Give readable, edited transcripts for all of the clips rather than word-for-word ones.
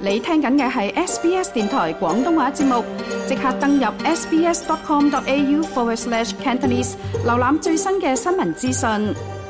你聽緊嘅係 SBS 電台廣東話節目，即刻登入 sbs.com.au/Cantonese 瀏覽最新嘅新聞資訊。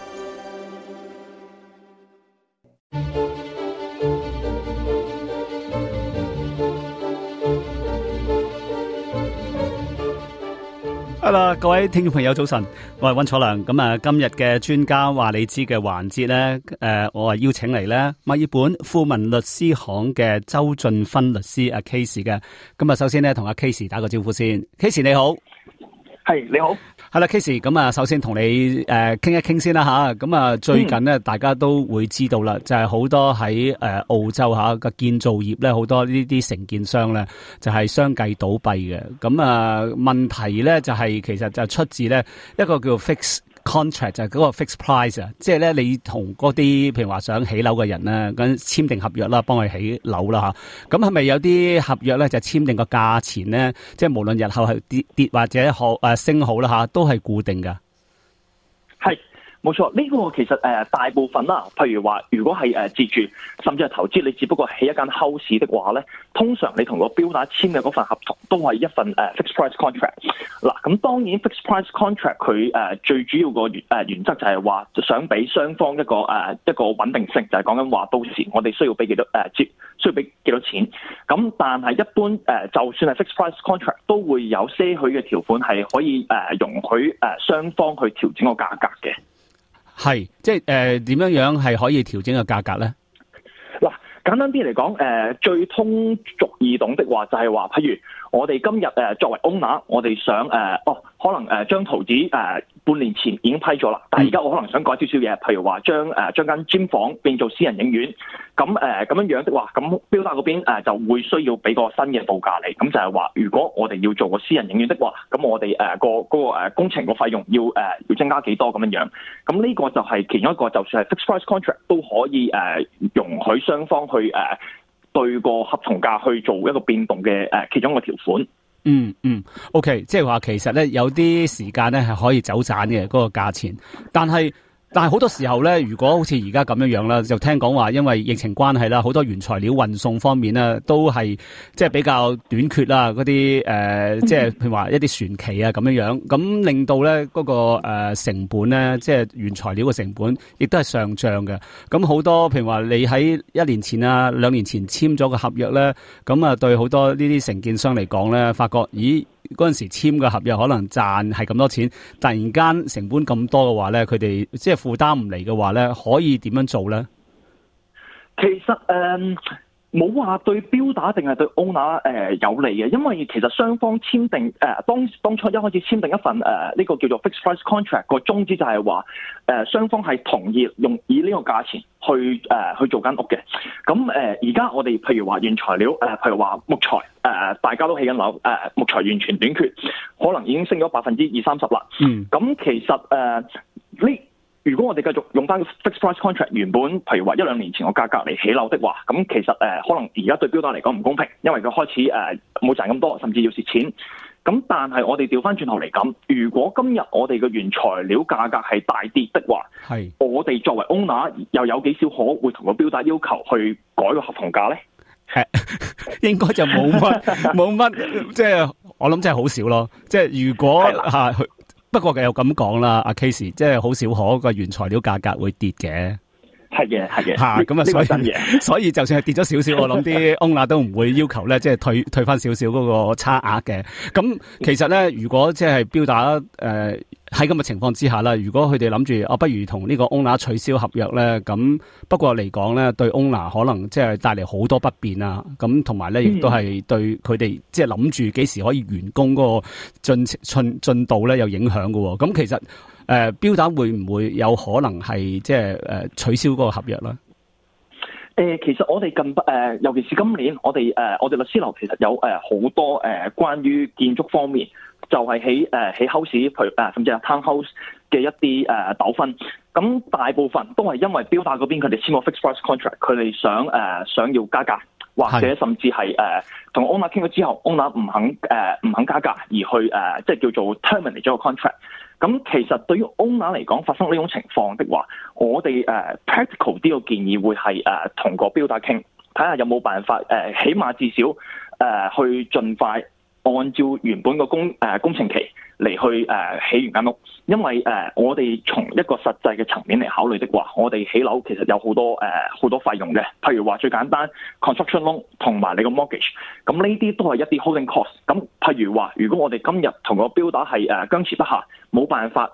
Hello， 各位聽眾朋友早晨，我係溫楚良。咁啊，今日嘅專家話你知嘅環節咧，我係邀請嚟咧墨爾本富民律師行嘅周俊芬律師阿 Case 嘅。咁啊，首先咧同阿 Case 打個招呼先。Case 你好， 係你好， 係啦 Case。咁啊，首先同你傾一傾先啦吓。咁啊，最近咧大家都會知道啦，就係好多喺澳洲吓嘅建造業咧，好多呢啲承建商咧就係相繼倒閉嘅。咁啊，問題咧就係其實就出自咧一個叫 fixed contract， 就係嗰個 fixed price 啊，即係咧你同嗰啲譬如話想起樓嘅人咧，咁簽訂合約啦，幫佢起樓啦吓。咁係咪有啲合約咧就簽訂個價錢咧，即係無論日後係跌或者升好啦吓，都係固定噶？ 係。冇錯，呢個其實大部分啦，譬如話，如果係自住甚至係投資，你只不過起一間 house 的話咧，通常你同個標打簽嘅嗰份合同都係一份fixed price contract。嗱，咁當然 fixed price contract 佢最主要個原則就係話想俾雙方一個穩定性，就係講緊話到時我哋需要俾幾多需要俾幾多錢。咁但係一般就算係 fixed price contract 都會有些許嘅條款係可以容許雙方去調整個價格嘅。 係，即係點樣係可以調整個價格咧？ 嗱，簡單啲嚟講，最通俗易懂的話就係話，譬如我哋今日作為 owner， 我哋想可能將圖紙半年前已經批咗啦，但係而家我可能想改少少嘢，譬如話將間 gym 房變做私人影院，咁咁樣的話，咁標打嗰邊就會需要俾個新嘅報價嚟，咁就係話，如果我哋要做個私人影院的話，咁我哋嗰個工程個費用要增加幾多咁樣，咁呢個就係其中一個，就算係 fixed price contract 都可以容許雙方去對個合同價去做一個變動嘅其中一個條款。 OK， 即係話其實咧有啲時間咧係可以走盞嘅嗰個價錢，但係好多時候咧，如果好似而家咁樣樣啦，就聽講話因為疫情關係啦，好多原材料運送方面咧都係即係比較短缺啦，嗰啲即係譬如話一啲船期啊咁樣樣，咁令到咧嗰個成本咧，即係原材料嘅成本亦都係上漲嘅。咁好多譬如話你喺1年前啊、2年前簽咗個合約咧，咁啊對好多呢啲承建商嚟講咧，發覺嗰陣時簽嘅合約可能賺係咁多錢，突然間成本咁多嘅話咧，佢哋即係負擔唔嚟嘅話咧，可以點樣做咧？ 其實冇話對標打定係對 owner 有利嘅，因為其實雙方簽訂當初一開始簽訂一份呢個叫做 fixed price contract 個宗旨就係話雙方係同意以呢個價錢去做間屋嘅。咁而家我哋譬如話原材料譬如話木材大家都起緊樓木材完全短缺，可能已經升咗20-30%啦。咁其實如果我哋繼續用翻個 fixed price contract 原本，譬如話1-2年前個價格嚟起樓的話，咁其實可能而家對標打嚟講唔公平，因為佢開始冇賺咁多，甚至要蝕錢。咁但係我哋調翻轉頭嚟講，如果今日我哋嘅原材料價格係大跌的話，我哋作為 owner 又有幾少可會同個標打要求去改個合同價咧？ 應該就冇乜，即係我諗真係好少咯。即係如果不過又咁講啦，阿 Case， 即係好少可個原材料價格會跌嘅。係嘅。咁所以就算係跌咗少少，我諗啲 owner 都唔會要求咧，即係退翻少少嗰個差額嘅。咁其實咧，如果即係標打喺咁嘅情況之下啦，如果佢哋諗住不如同呢個 owner 取消合約咧，咁不過嚟講咧，對 owner 可能即係帶嚟好多不便啊。咁同埋咧，亦都係對佢哋即係諗住幾時可以完工嗰個進度咧有影響嘅。咁其實標打會唔會有可能係即係取消嗰個合約咧？ 其實我哋尤其是今年，我哋律師樓其實有好多關於建築方面，就係起 house， 譬如甚至係 townhouse 嘅一啲糾紛。咁大部分都係因為標打嗰邊佢哋簽個 fixed price contract， 佢哋想要加價，或者甚至係同 owner 傾咗之後 ，owner 唔肯加價，而去即係叫做 terminate 咗個 contract。咁其實對於 owner 嚟講，發生呢種情況的話，我哋practical 啲嘅建議會係同個標打傾， 睇下有冇辦法起碼至少去盡快按照原本個工程期嚟去起完間屋，因為我哋從一個實際嘅層面嚟考慮的話，我哋起樓其實有好多費用嘅，譬如話最簡單 construction loan 同埋你個 mortgage， 咁呢啲都係一啲 holding cost。咁譬如話，如果我哋今日同個標打係僵持不下，冇辦法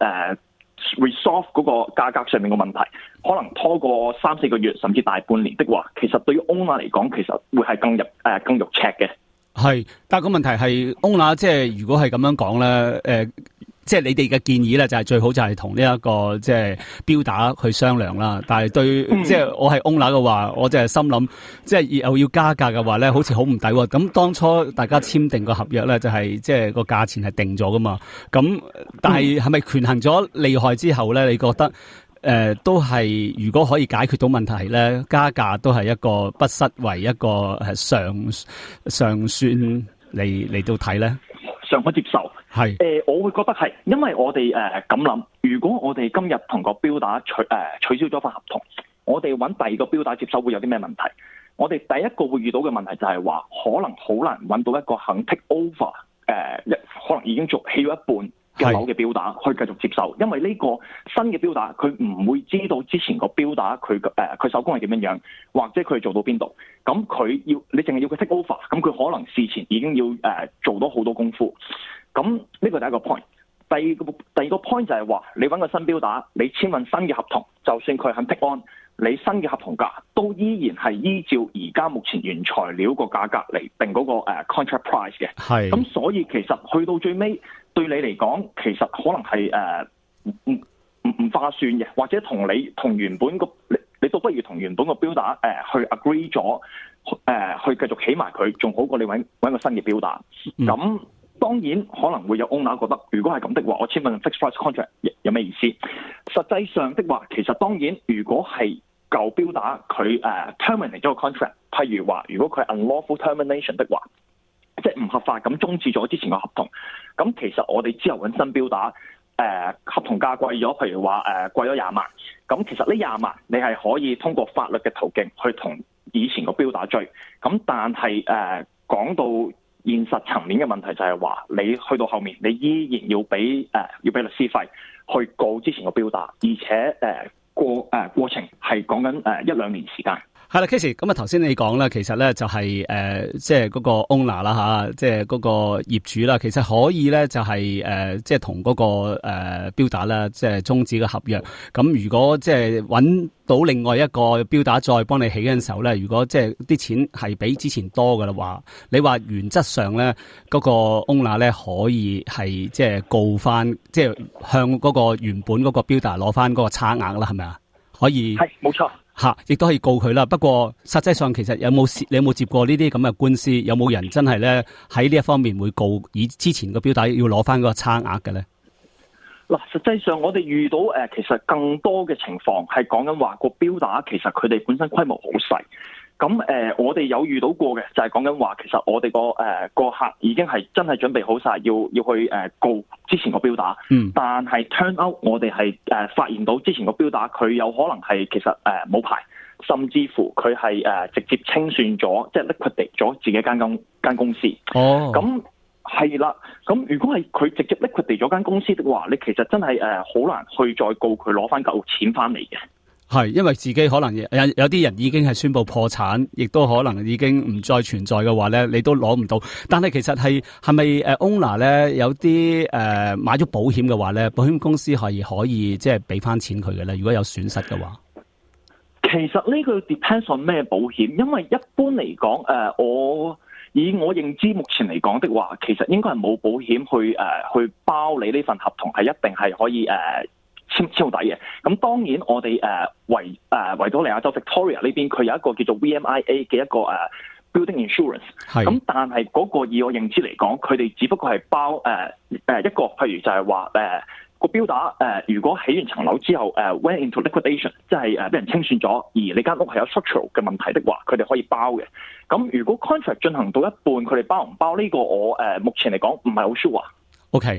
resolve 嗰個價格上面嘅問題，可能拖過3-4個月甚至大半年的話，其實對於 owner 嚟講，其實會係更肉赤嘅。 係，但係個問題係 owner 即係如果係咁樣講咧，即係你哋嘅建議咧，就係最好就係同呢一個即係標打去商量啦。但係對即係我係 owner 嘅話，我就係心諗，即係又要加價嘅話咧，好似好唔抵喎。咁當初大家簽訂個合約咧，就係即係個價錢係定咗噶嘛。咁但係係咪權衡咗利害之後咧？你覺得？都係如果可以解決到問題咧，加價都係一個不失為一個上算嚟到睇咧， 尚可接受。係我會覺得係，因為我哋咁諗，如果我哋今日同個標打取消咗份合同，我哋揾第二個標打接手會有啲咩問題？我哋第一個會遇到嘅問題就係話，可能好難揾到一個肯 take over， 可能已經起咗一半嘅樓嘅標打去繼續接受，因為呢個新嘅標打佢唔會知道之前個標打佢手工係點樣樣，或者佢做到邊度，咁你淨係要佢 take over， 咁佢可能事前已經要做到好多功夫，咁呢個第一個 point。第二個 point 就係話，你揾個新標打，你簽份新嘅合同，就算佢肯 take on， 你新嘅合同價都依然係依照而家目前原材料個價格嚟定嗰個contract price 嘅。係。咁所以其實去到最尾，對你嚟講，其實可能係唔划算嘅，或者同原本你倒不如同原本個標打去 agree 咗，去繼續起埋佢，仲好過你揾個新嘅標打。咁當然可能會有 owner 覺得，如果係咁的話，我簽份 fixed price contract 有咩意思？實際上的話，其實當然，如果係舊標打佢terminate 咗個 contract， 譬如話，如果佢係 unlawful termination 的話，即係唔合法咁終止咗之前個合同，咁其實我哋之後揾新標打，合同價貴咗，譬如話貴咗20萬，咁其實呢20萬你係可以通過法律嘅途徑去同以前個標打追，咁但係講到現實層面嘅問題就係話，你去到後面，你依然要俾律師費去告之前個標打，而且過程係講緊1-2年時間。 係啦 Casey 咁啊，頭先你講啦，其實咧就係即係嗰個 owner 啦吓，即係嗰個業主啦，其實可以咧就係即係同嗰個標打啦，即係終止個合約。咁如果即係揾到另外一個標打再幫你起嘅時候咧，如果即係啲錢係比之前多嘅話，你話原則上咧嗰個 owner 咧可以係即係告翻，即係向嗰個原本嗰個標打攞翻嗰個差額啦，係咪啊？可以係冇錯。亦都可以告佢啦。不過實際上其實你有冇接過呢啲咁嘅官司？有冇人真係咧喺呢一方面會告以之前個標打要攞翻嗰個差額嘅咧？ 嗱，實際上我哋遇到其實更多嘅情況係講緊話個標打其實佢哋本身規模好細。咁我哋有遇到過嘅就係講緊話，其實我哋個客已經係真係準備好晒要去告之前個標打，但係 turn out 我哋係發現到之前個標打佢有可能係其實冇牌，甚至乎佢係直接清算咗，即係 liquidate 咗自己間公司。哦，咁係啦。咁如果係佢直接 liquidate 咗間公司的話，你其實真係好難去再告佢攞翻嚿錢翻嚟嘅。 係，因為自己可能有啲人已經係宣布破產，亦都可能已經唔再存在嘅話咧，你都攞唔到。但係其實係咪owner 咧有啲買咗保險嘅話咧，保險公司係可以即係俾翻錢佢嘅咧？如果有損失嘅話， 其實呢個 depends on 咩保險，因為一般嚟講，以我認知目前嚟講的話，其實應該係冇保險去包你呢份合同係一定係可以超底嘅。咁當然我哋維多利亞州 Victoria 呢邊佢有一個叫做 VMIA 嘅一個building insurance。咁但係嗰個以我認知嚟講，佢哋只不過係包一個，譬如就係話個標打如果起完層樓之後went into liquidation， 即係俾人清算咗，而你間屋係有 structural 嘅問題的話，佢哋可以包嘅。咁如果 contract 進行到一半，佢哋包唔包呢個我目前嚟講唔係好 sure。 OK。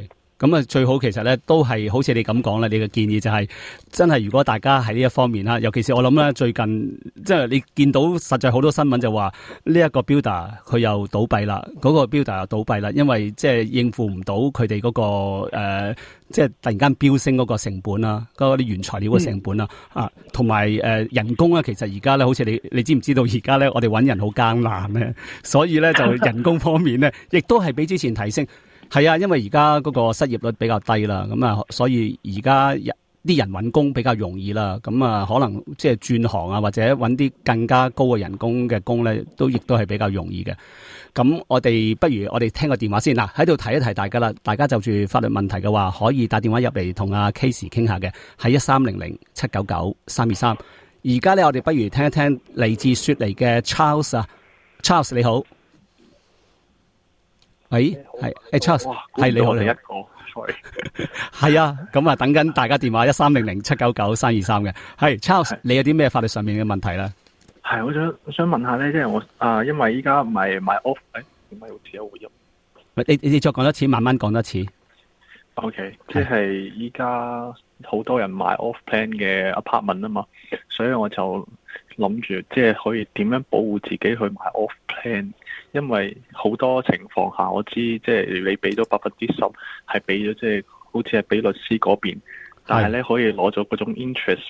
咁啊，最好其實咧都係好似你咁講啦，你嘅建議就係真係如果大家喺呢一方面啦，尤其是我諗咧最近即係你見到實在好多新聞就話呢一個 builder 佢又倒閉啦，嗰個 builder 又倒閉啦，因為即係應付唔到佢哋嗰個即係突然間飆升嗰個成本啦，嗰啲原材料嘅成本啦，同埋人工咧，其實而家咧好似你知唔知道而家咧我哋揾人好艱難咧，所以咧就人工方面咧亦都係比之前提升。係啊，因為而家嗰個失業率比較低啦，咁啊，所以而家啲人揾工比較容易啦，咁啊，可能即係轉行啊，或者揾啲更加高嘅人工嘅工咧，亦都係比較容易嘅。咁我哋不如我哋聽個電話先嗱，喺度提一提大家啦，大家就住法律問題嘅話，可以打電話入嚟同阿 Case 傾下嘅，係1300-799-323。而家咧，我哋不如聽一聽嚟自雪梨嘅 Charles 啊 ，Charles 你好。喂，係，Charles，係你好，你一個 ，sorry， 係啊，咁啊，等緊大家電話1300-799-323嘅，係 Charles， 你有啲咩法律上面嘅問題咧？ 係，我想問下咧，即係我因為依家唔係買 off，點解好似有回音？ 你再講多次，慢慢講多次。 OK， 即係依家好多人買 off plan 嘅 apartment 啊嘛，所以我就諗住即係可以點樣保護自己去買 off plan， 因為好多情況下我知即係你俾咗10%係俾咗即係好似係俾律師嗰邊，但係咧可以攞咗嗰種 interest，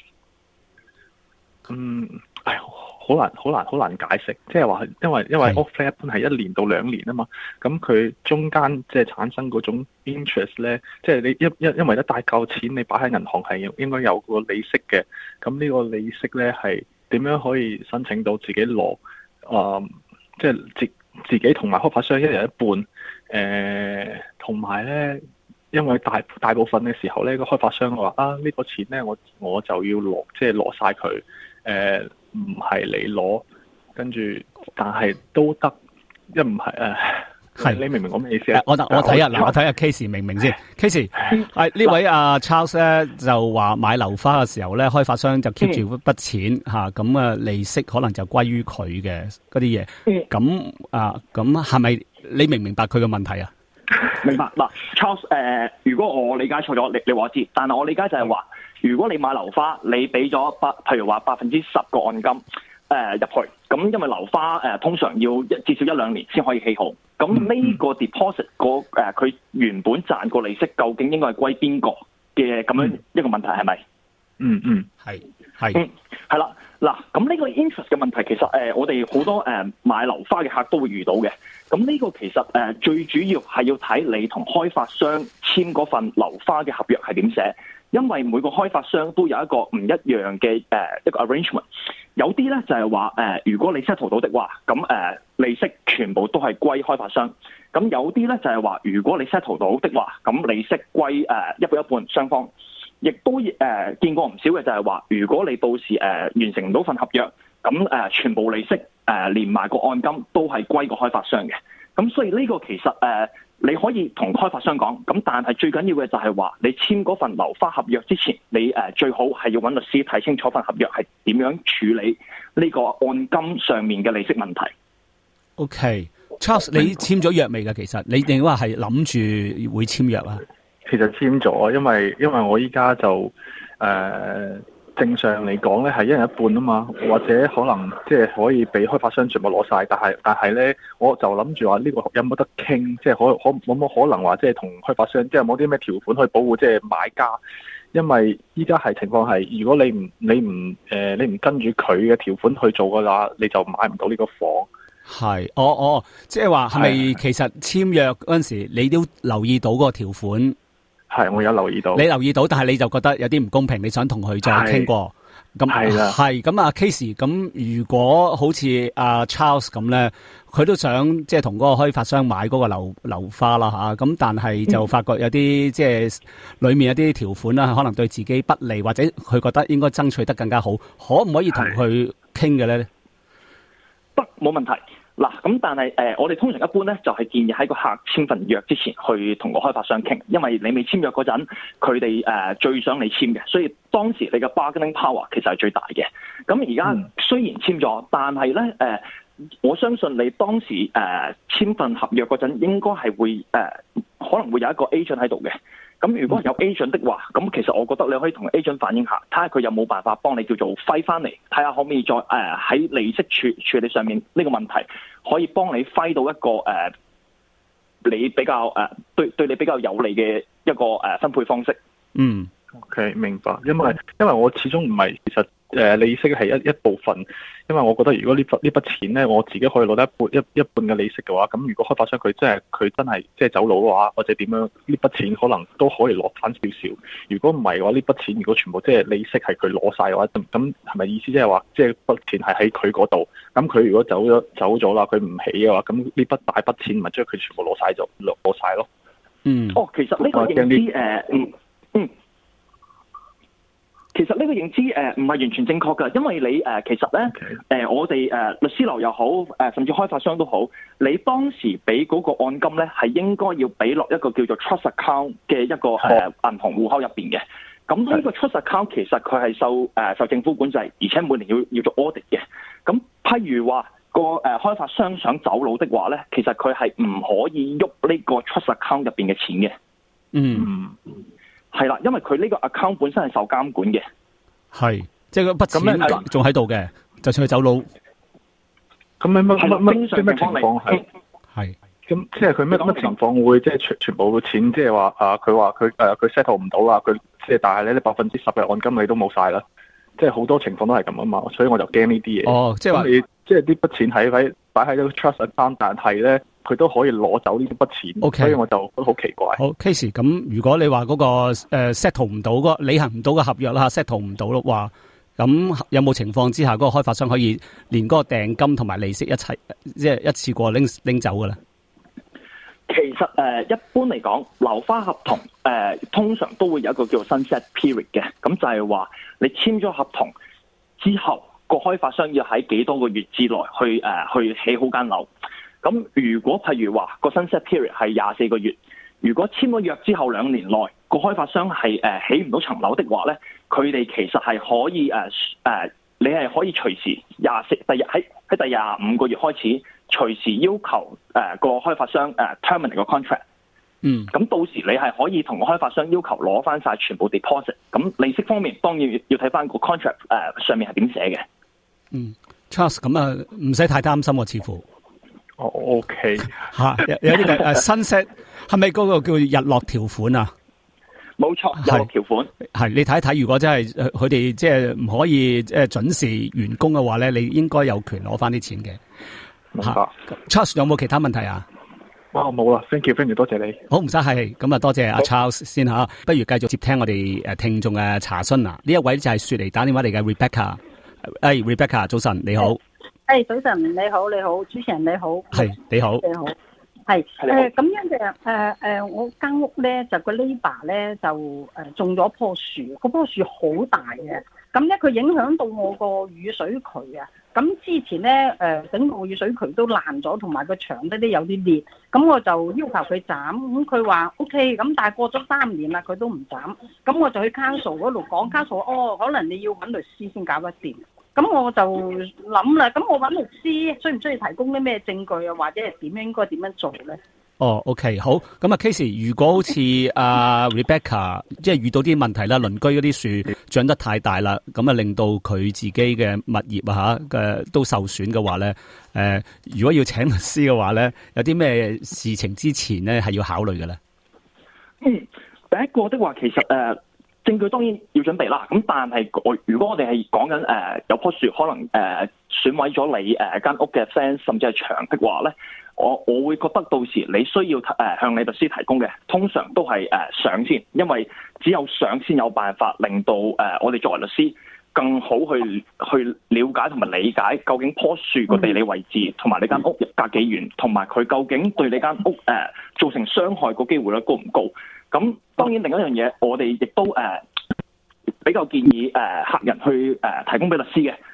好難解釋，即係話因為 off plan 一般係1年到2年啊嘛，咁佢中間即係產生嗰種 interest 咧，即係你因為一大嚿錢你擺喺銀行係應該有個利息嘅，咁呢個利息咧係點樣可以申請到自己攞？即係自己同埋開發商一人一半，同埋咧，因為大部分嘅時候咧，個開發商話呢個錢咧我就要攞，即係攞晒佢，唔係你攞，跟住但係都得，一唔係係你明唔明我咩意思啊？ 我睇下嗱，我睇下 Case 明唔明先？Case 係呢位阿 Charles 咧就話買樓花嘅時候咧，開發商就 keep 住筆錢嚇，咁啊利息可能就歸於佢嘅嗰啲嘢。咁係咪你明唔明白佢嘅問題啊？ 明白嗱 ，Charles 如果我理解錯咗，你話我知，但係我理解就係話，如果你買樓花，你俾咗譬如話10%個按金入去，咁因為樓花通常要至少1-2年先可以起好，咁呢個 deposit 佢原本賺個利息究竟應該係歸邊個嘅咁樣一個問題係咪？係啦，嗱，咁呢個 interest 嘅問題其實我哋好多買樓花嘅客都會遇到嘅，咁呢個其實最主要係要睇你同開發商簽嗰份樓花嘅合約係點寫。因為每個開發商都有一個唔一樣嘅一個 arrangement， 有啲咧就係話如果你 settle 到的話，咁利息全部都係歸開發商；咁有啲咧就係話如果你 settle 到的話，咁利息歸一半一半雙方。亦都見過唔少嘅就係話，如果你到時完成唔到份合約，咁全部利息連埋個按金都係歸個開發商嘅。咁所以呢個其實你可以同開發商講，咁但係最緊要嘅就係話，你簽嗰份樓花合約之前，你最好係要揾律師睇清楚份合約係點樣處理呢個按金上面嘅利息問題。 OK，Charles，你簽咗約未㗎？其實你定話係諗住會簽約啊？ 其實簽咗，因為我依家就正常嚟講咧係一人一半啊嘛，或者可能即係可以俾開發商全部攞晒，但係咧我就諗住話呢個有冇得傾，即係有冇可能話即係同開發商即係冇啲咩條款去保護即係買家，因為依家係情況係如果你唔跟住佢嘅條款去做嘅話，你就買唔到呢個房。 係，即係話係咪其實簽約嗰陣時你都留意到嗰個條款？ 係，我有留意到。你留意到，但係你就覺得有啲唔公平，你想同佢再傾過。咁係咁啊 Case， 咁如果好似阿 Charles 咁咧，佢都想即係同嗰個開發商買嗰個樓花啦嚇，咁但係就發覺有啲即係裡面有啲條款啦，可能對自己不利，或者佢覺得應該爭取得更加好，可唔可以同佢傾嘅咧？ 得，冇問題。嗱，咁但係我哋通常一般咧，就係建議喺個客簽份約之前去同個開發商傾，因為你未簽約嗰陣，佢哋最想你簽嘅，所以當時你嘅 bargaining power 其實係最大嘅。咁而家雖然簽咗，但係咧我相信你當時簽份合約嗰陣，應該係會可能會有一個 agent 喺度嘅。 咁如果有 agent 的話，咁其實我覺得你可以同 agent 反映下，睇下佢有冇辦法幫你叫做揮翻嚟，睇下可唔可以再喺利息處理上面呢個問題，可以幫你揮到一個你比較對你比較有利嘅一個分配方式。 嗯 ，OK， 明白。因為我始終唔係其實利息係一部分，因為我覺得如果呢筆錢咧，我自己可以攞得一半嘅利息嘅話，咁如果開發商佢真係即係走佬嘅話，或者點樣，呢筆錢可能都可以攞翻少少。如果唔係嘅話，呢筆錢如果全部即係利息係佢攞晒嘅話，咁係咪意思即係話，即係筆錢係喺佢嗰度？咁佢如果走咗啦，佢唔起嘅話，咁呢筆大筆錢咪將佢全部攞晒咯。 嗯。 哦，其實呢個認知其實呢個認知唔係完全正確㗎，因為你其實咧我哋律師樓又好甚至開發商都好，你當時俾嗰個按金咧係應該要俾落一個叫做 trust account 嘅一個銀行戶口入邊嘅。咁呢個 trust account 其實佢係受政府管制，而且每年要做 audit 嘅。咁譬如話個開發商想走佬的話咧，其實佢係唔可以喐呢個 trust account 入邊嘅錢嘅。 嗯。 係啦，因為佢呢個 account 本身係受監管嘅， 係即係嗰筆錢仲喺度嘅，就算佢走佬。 咁咩情況係？ 係咁即係佢咩情況會即係全部嘅錢，即係話佢話佢 settle 唔到啦，佢即係但係咧10%嘅按金你都冇晒啦，即係好多情況都係咁啊嘛，所以我就驚呢啲嘢。 哦，即係話你即係呢筆錢擺喺個 trust account，但係咧，佢都可以攞走呢筆錢，okay，所以我就覺得好奇怪。 好 case 咁，如果你話嗰個settle 唔到個履行唔到嘅合約啦 settle 唔到咯，話咁有冇情況之下嗰個開發商可以連嗰個訂金同埋利息一齊即係一次過拎走嘅咧？ 其實一般嚟講，樓花合同通常都會有一個叫做 sunset period 嘅，咁就係話你簽咗合同之後，個開發商要喺幾多個月之內去起好間樓。咁如果譬如話個 sunset period 係24個月，如果簽咗約之後2年內個開發商係起唔到層樓的話咧，佢哋其實係可以你係可以隨時喺第25個月開始隨時要求個開發商terminate 個 contract。 嗯。咁到時你係可以同個開發商要求攞翻晒全部 deposit。咁利息方面當然要睇翻個 contract 上面係點寫嘅。 嗯 ，Charles 咁唔使太擔心喎，似乎。 OK 吓有啲嘅sunset係咪嗰個叫日落條款啊？ 冇錯，日落條款係你睇一睇，如果真係佢哋即係唔可以準時完工嘅話咧，你應該有權攞翻啲錢嘅。 明白。 Charles 有冇其他問題啊？ 冇啦 ，thank you，多謝你。 好，唔使係咁啊，多謝阿 Charles 先吓，不如繼續接聽我哋聽眾嘅查詢啊！呢一位就係雪梨打電話嚟嘅 Rebecca， Rebecca 早晨，你好。 早晨，你好，主持人你好， 係你好， 係咁樣嘅我間屋咧就個 neighbor 咧就種咗棵樹，嗰棵樹好大嘅，咁咧佢影響到我個雨水渠啊，咁之前咧整個雨水渠都爛咗，同埋個牆咧都有啲裂，咁我就要求佢斬，咁佢話 OK，咁但係過咗3年啦，佢都唔斬，咁我就去 council 嗰度講，council 可能你要揾律師先搞得掂。咁我就諗啦，咁我揾律師需唔需要提供啲咩證據啊，或者係應該點樣做咧？ 哦 ，OK， 好。咁啊 ，Casey， 如果好似Rebecca 即係遇到啲問題啦，鄰居嗰啲樹長得太大啦，咁啊令到佢自己嘅物業啊都受損嘅話咧，如果要請律師嘅話咧，有啲咩事情之前咧係要考慮嘅咧？ 第一個的話，其實證據當然要準備啦，咁但係如果我哋係講緊有棵樹可能損毀咗你間屋嘅 fence 甚至係牆的話咧，我會覺得到時你需要向你律師提供嘅，通常都係相先，因為只有相先有辦法令到我哋作為律師更好去了解同埋理解究竟棵樹個地理位置同埋你間屋隔幾遠，同埋佢究竟對你間屋造成傷害個機會率高唔高？咁當然另一樣嘢，我哋亦都比較建議客人去提供俾律師嘅，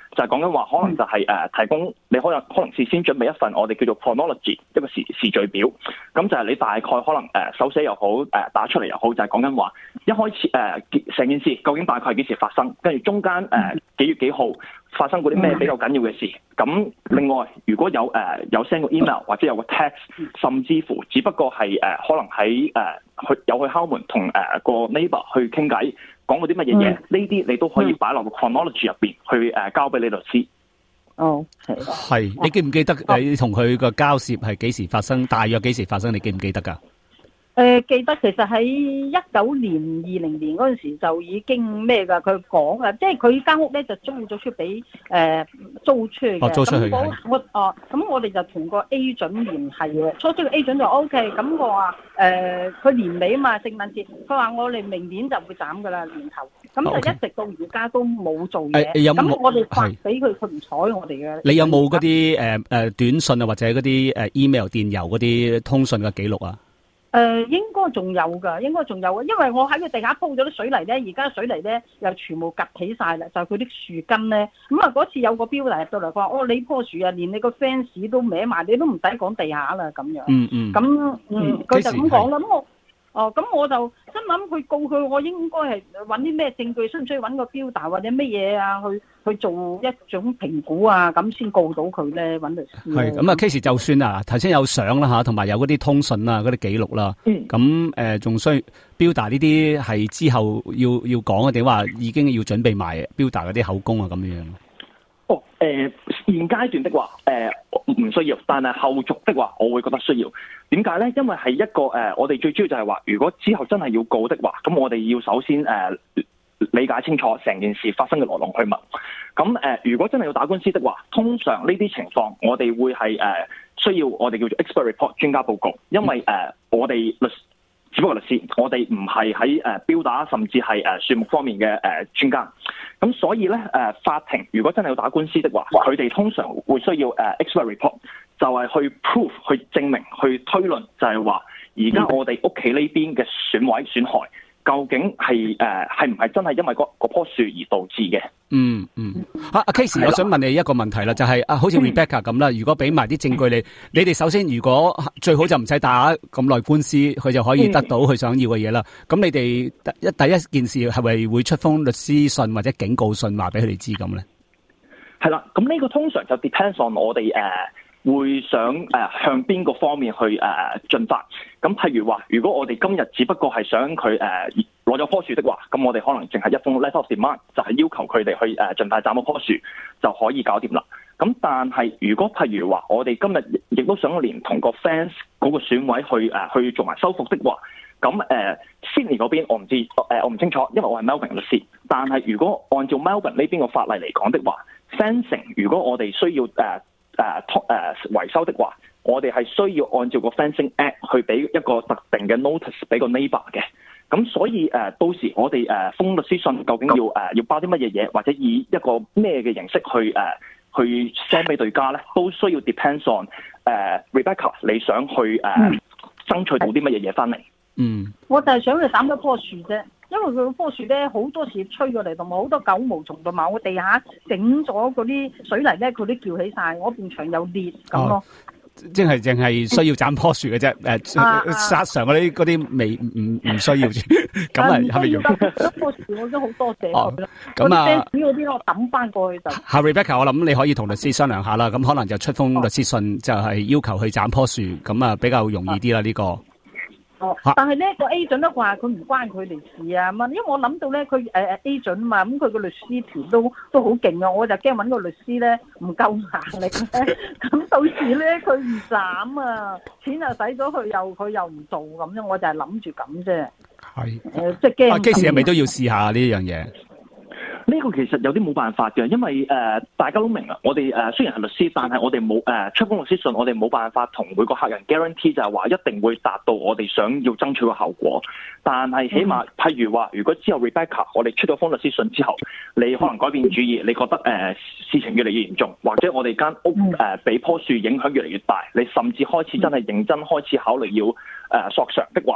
就係講緊話可能就係提供你可能事先準備一份我哋叫做 chronology 一個時序表，咁就係你大概可能手寫又好打出嚟又好，就係講緊話一開始成件事究竟大概係幾時發生，跟住中間幾月幾號發生過啲咩比較緊要嘅事。咁另外如果有 send 個 email 或者有個 text， 甚至乎只不過係可能喺去敲門同個 neighbor 去傾偈，講過啲乜嘢嘢，呢啲你都可以擺落個 chronology 入邊去交俾你律師。 哦， 係，你記唔記得你同佢個交涉係幾時發生？大約幾時發生？你記唔記得㗎？ 記得其實喺19年、20年嗰陣時就已經咩㗎？佢講啊，即係佢間屋咧就租咗出俾租出去嘅。 租出去咁我哋就同個 agent 聯繫嘅。初初個 agent 就 OK， 咁我話佢年尾啊嘛，聖誕節，佢話我哋明年就會斬㗎啦，年頭。咁就一直到而家都冇做嘢。咁我哋發俾佢，佢唔睬我哋嘅。 你有冇嗰啲短信啊，或者嗰啲email 電郵嗰啲通訊嘅記錄啊？ 應該仲有㗎，因為我喺佢地下鋪咗啲水泥咧，而家水泥咧又全部夾起晒啦，就佢啲樹根咧。咁啊嗰次有個標嚟入到嚟，佢話你棵樹啊，連你個 fence 都歪埋，你都唔使講地下啦咁樣。佢就咁講啦。咁我就心諗佢告佢，我應該係揾啲咩證據，需唔需要揾個標達或者乜嘢啊？去做一種評估啊，咁先告到佢咧，揾律師。係咁啊 ，case 就算啊，頭先有相啦嚇，同埋有嗰啲通訊啊，嗰啲記錄啦。咁仲需標達呢啲係之後要講嘅，定話已經要準備埋標達嗰啲口供啊咁樣。 現階段的話，唔需要，但係後續的話，我會覺得需要。點解咧？因為係一個我哋最主要就係話，如果之後真係要告的話，咁我哋要首先理解清楚成件事發生嘅來龍去脈。咁如果真係要打官司的話，通常呢啲情況，我哋會係需要我哋叫做 expert report 專家報告，因為我哋只不過律師，我哋唔係喺標打甚至係樹木方面嘅專家，咁所以咧法庭如果真係要打官司的話，佢哋通常會需要expert report，就係去 prove 去證明去推論，就係話而家我哋屋企呢邊嘅損毀損害究竟係唔係真係因為嗰棵樹而導致嘅？ 阿 Case， 我想問你一個問題啦，就係好似 Rebecca 咁啦，如果俾埋啲證據你哋首先如果最好就唔使打咁耐官司，佢就可以得到佢想要嘅嘢啦。咁你哋第一件事係咪會出封律師信或者警告信話俾佢哋知咁咧？ 係啦，咁呢個通常就 depends on 我哋會想向邊個方面去進發。咁譬如話，如果我哋今日只不過係想佢攞咗棵樹的話，咁我哋可能淨係一封 letter of demand，就係要求佢哋去盡快斬嗰棵樹就可以搞掂啦。咁但係如果譬如話，我哋今日亦都想連同個 fence 嗰個損毀去做埋修復的話，咁Sydney 嗰邊我唔知，我唔清楚，因為我係 Melbourne 律師。但係如果按照 Melbourne 呢邊個法例嚟講的話 ，fencing 如果我哋需要維修的話，我哋係需要按照個 Fencing Act 去俾一個特定嘅 notice 俾個 neighbor 嘅。咁所以到時我哋封律師信究竟要包啲乜嘢嘢，或者以一個咩嘅形式去 send 俾對家咧，都需要 depends on Rebecca 你想去爭取到啲乜嘢嘢翻嚟。 我就係想去斬咗棵樹啫。因為佢棵樹咧好多時吹過嚟，同埋好多狗毛蟲，同埋我地下整咗嗰啲水泥咧，佢都叫起晒，我邊牆有裂咁咯。 即係淨係需要斬棵樹嘅啫，殺常嗰啲未唔需要住。咁啊，係咪用？棵樹我都好多謝佢啦。咁啊， 嗰啲我抌翻過去就。 Rebecca， 我諗你可以同律師商量下啦。咁可能就出封律師信，就係要求去斬棵樹，咁啊比較容易啲啦呢個。 但係咧個 agent 都話佢唔關佢哋事啊，因為我諗到咧佢agent 嘛，咁佢個律師團都好勁啊，我就驚揾個律師咧唔夠硬力咧，咁到時咧佢唔斬啊，錢又使咗佢又唔做咁樣，我就係諗住咁啫。係即係驚。 Case 係咪都要試下呢樣嘢？ 呢個其實有啲冇辦法嘅，因為大家都明啊，我哋雖然係律師，但係我哋冇出封律師信，我哋冇辦法同每個客人 guarantee 就係話一定會達到我哋想要爭取嘅效果。但係起碼譬如話，如果之後 Rebecca 我哋出咗封律師信之後，你可能改變主意，你覺得事情越嚟越嚴重，或者我哋間屋俾棵樹影響越嚟越大，你甚至開始真係認真開始考慮要索償的話，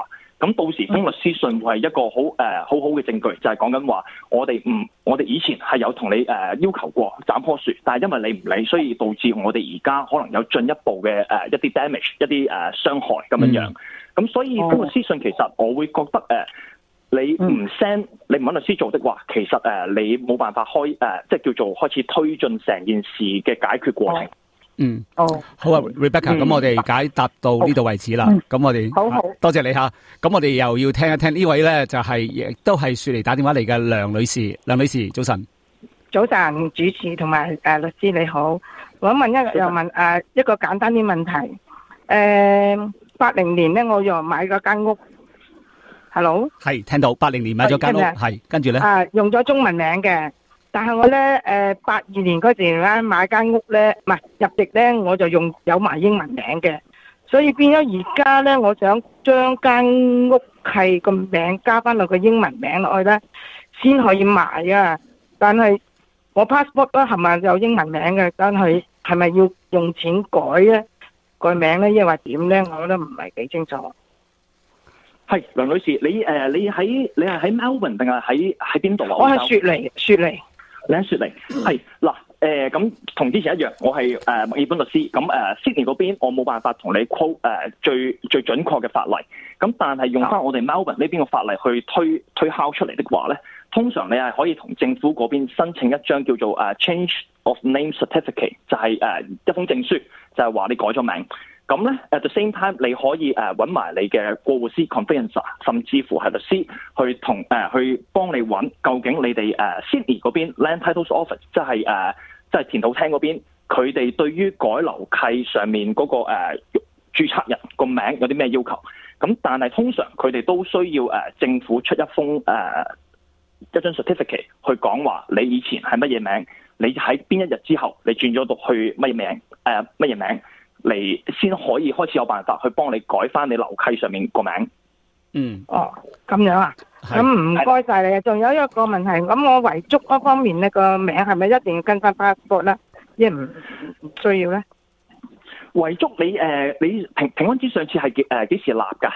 咁到時封律師信會係一個好好嘅證據，就係講緊話我哋以前係有同你要求過斬棵樹，但係因為你唔理，所以導致我哋而家可能有進一步嘅一啲 damage 一啲傷害咁樣樣。咁所以封律師信其實我會覺得你唔 send 你唔揾律師做的話，其實你冇辦法即係叫做開始推進成件事嘅解決過程。 好啊 ，Rebecca，咁我哋解答到呢度為止啦。咁我哋好多謝你吓。咁我哋又要聽一聽呢位咧，就係亦都係雪梨打電話嚟嘅梁女士。梁女士，早晨。 早晨，主持同埋律師你好。我問一個簡單啲問題。80年咧，我又買嗰間屋。Hello， 係聽到80年買咗間屋，係跟住咧用咗中文名嘅，但係我咧82年嗰時咧買間屋咧，唔係入籍咧，我就有埋英文名嘅，所以變咗而家咧，我想將間屋契個名加翻落個英文名落去咧，先可以賣啊。但係我 passport 都係咪有英文名嘅？但係係咪要用錢改咧個名咧？抑或點咧？我覺得唔係幾清楚。 係梁女士，你係喺 Melbourne 定係喺邊度啊？ 我係雪梨。 你喺雪梨，係嗱咁同之前一樣，我係墨爾本律師。咁Sydney 嗰邊我冇辦法同你 quote 最準確嘅法例。咁但係用翻我哋 Melbourne 呢邊嘅法例去推敲出嚟的話咧，通常你係可以同政府嗰邊申請一張叫做Change of Name Certificate， 就係一封證書，就係話你改咗名。咁咧 at the same time 你可以揾埋你嘅過戶師 conveyancer， 甚至乎係律師去幫你揾究竟你哋Sydney 嗰邊 Land Titles Office， 即係田土廳嗰邊，佢哋對於改樓契上面嗰個註冊人個名有啲咩要求？咁但係通常佢哋都需要政府出一張 certificate 去講話你以前係乜嘢名，你喺邊一日之後你轉咗到去乜嘢名。嚟先可以開始有辦法去幫你改翻你樓契上面個名。 咁樣啊？咁唔該晒你。仲有一個問題，咁我遺囑嗰方面呢個名係咪一定要跟翻 passport 咧？亦唔需要咧？ 遺囑你平安紙上次係幾時立㗎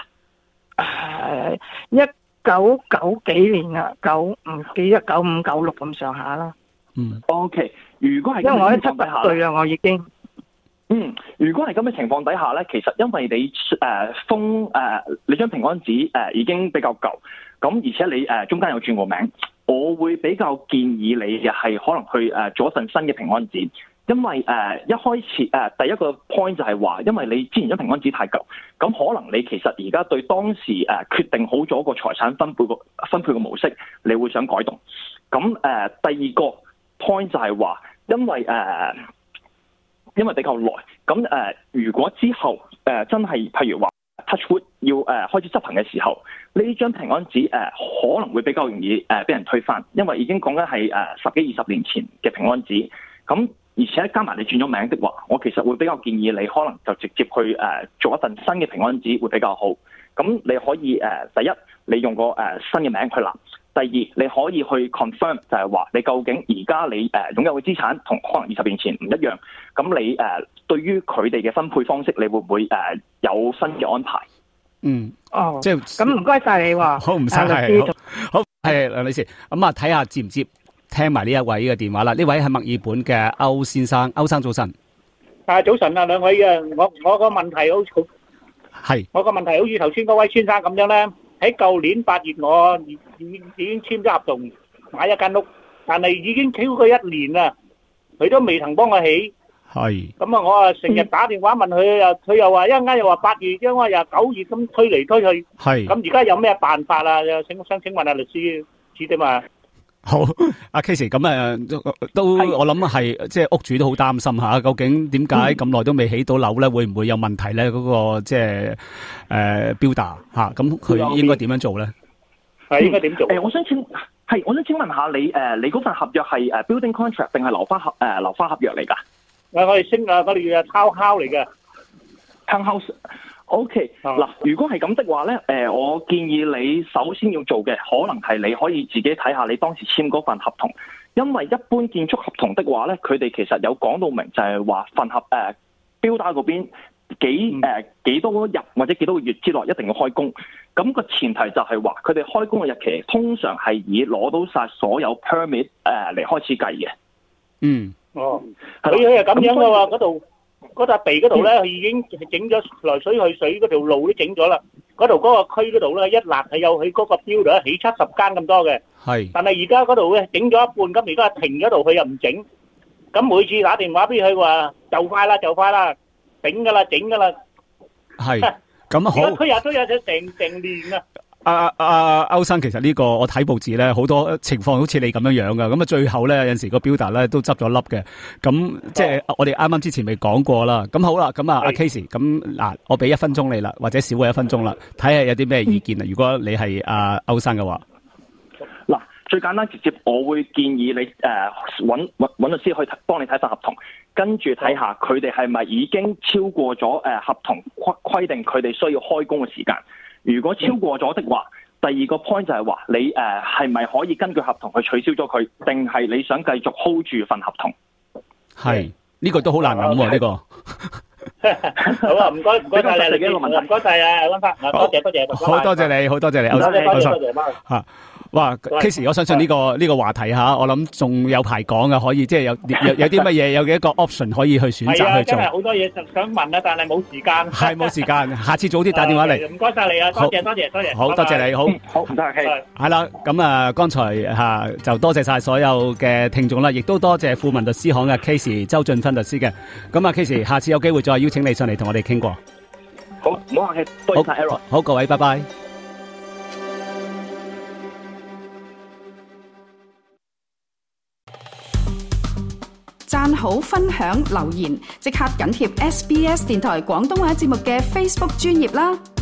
？1990幾年啊，9唔記得95、96咁上下啦。 OK， 如果係因為我都70歲啦，我已經。 如果係咁嘅情況底下咧，其實因為你你張平安紙已經比較舊，咁而且你中間有轉過名，我會比較建議你係可能去做一份新嘅平安紙，因為一開始第一個 point 就係話，因為你之前張平安紙太舊，咁可能你其實而家對當時決定好咗個財產分配嘅模式，你會想改動。咁第二個 point 就係話，因為比較耐，咁如果之後真係譬如話 touch wood 要開始執行嘅時候，呢張平安紙可能會比較容易俾人推翻，因為已經講緊係10幾20年前嘅平安紙，咁而且加埋你轉咗名的話，我其實會比較建議你可能就直接去做一份新嘅平安紙會比較好。咁你可以第一你用個新嘅名去立。第二，你可以去 confirm 就係話你究竟而家你擁有嘅資產同可能20年前唔一樣，咁你對於佢哋嘅分配方式，你會唔會有新嘅安排？ 即係咁唔該晒你喎。 好，唔使係，好係梁女士。咁啊，睇下接唔接聽埋呢一位嘅電話啦。呢位係墨爾本嘅歐先生，歐生早晨。 早晨啊，兩位啊，我個問題我個問題好似頭先嗰位先生咁樣咧。喺舊年8月，我已經簽咗合同買一間屋，但係已經超過1年啦，佢都未曾幫我起。 係。咁啊，我成日打電話問佢，佢又話一陣間又話8月，一陣間又9月咁推嚟推去。係。咁而家有咩辦法啊？請問下律師指點啊。 好，阿 Casey， 咁都我諗係即係屋主都好擔心吓，究竟點解咁耐都未起到樓咧？會唔會有問題咧？嗰個即係builder吓，咁佢應該點樣做咧？ 係應該點做？ 我想請問下你嗰份合約係building contract 定係樓花合約嚟㗎？ 我哋要townhouse嚟嘅 townhouse。OK， 嗱，如果係咁的話咧，我建議你首先要做嘅，可能係你可以自己睇下你當時簽嗰份合同，因為一般建築合同的話咧，佢哋其實有講到明就係話份builder 嗰邊幾多日或者幾多個月之內一定要開工。咁個前提就係話，佢哋開工嘅日期通常係以攞到晒所有 permit 嚟開始計嘅。 嗯， 哦，佢係咁樣嘅喎，嗰度嗰笪地嗰度咧，佢已經整咗來水去水嗰條路都整咗啦。嗰度嗰個區嗰度咧，一立係有佢嗰個標度起70間咁多嘅。 係。但係而家嗰度咧整咗一半，咁而家停咗度，佢又唔整。咁每次打電話俾佢話就快啦，就快啦，整㗎啦，整㗎啦。 係。咁好。 推下推下就成年啦。 歐生，其實呢個我睇報紙咧，好多情況好似你咁樣噶，咁啊最後咧有陣時個標達咧都執咗笠嘅，咁即係我哋啱啱之前未講過啦。咁好啦，咁啊阿 Casey，咁嗱我俾1分鐘你啦，或者少過1分鐘啦，睇下有啲咩意見啊。如果你係歐生嘅話， 嗱最簡單直接，我會建議你揾律師去幫你睇份合同，跟住睇下佢哋係咪已經超過咗合同規定佢哋需要開工嘅時間。如果超過咗的話，第二個 point 就係話你係咪可以根據合同去取消咗佢，定係你想繼續 hold 住份合同？ 係呢個都好難諗喎，呢個。 好啊，唔該晒你，唔該晒啊，溫生，多謝， 好多謝你，好多謝你，歐生嚇。哇 ，Casey， 我相信呢個話題嚇，我諗仲有排講嘅，可以即係有啲乜嘢，有幾個 option 可以去選擇去做。係啊，真係好多嘢想問啊，但係冇時間。 係冇時間，下次早啲打電話嚟。 唔該晒你啊，多謝。 好，多謝你，好唔該，K。 係啦，咁啊，剛才就多謝晒所有嘅聽眾啦，亦都多謝富民律師行嘅 Casey 周俊芬律師嘅。咁啊 ，Casey， 下次有機會再邀請你上嚟同我哋傾過。 好，唔好客氣，多謝 Aaron。 好，各位，拜拜。 讚好、分享、留言，即刻緊貼SBS 電台廣東話節目嘅 Facebook 專頁啦！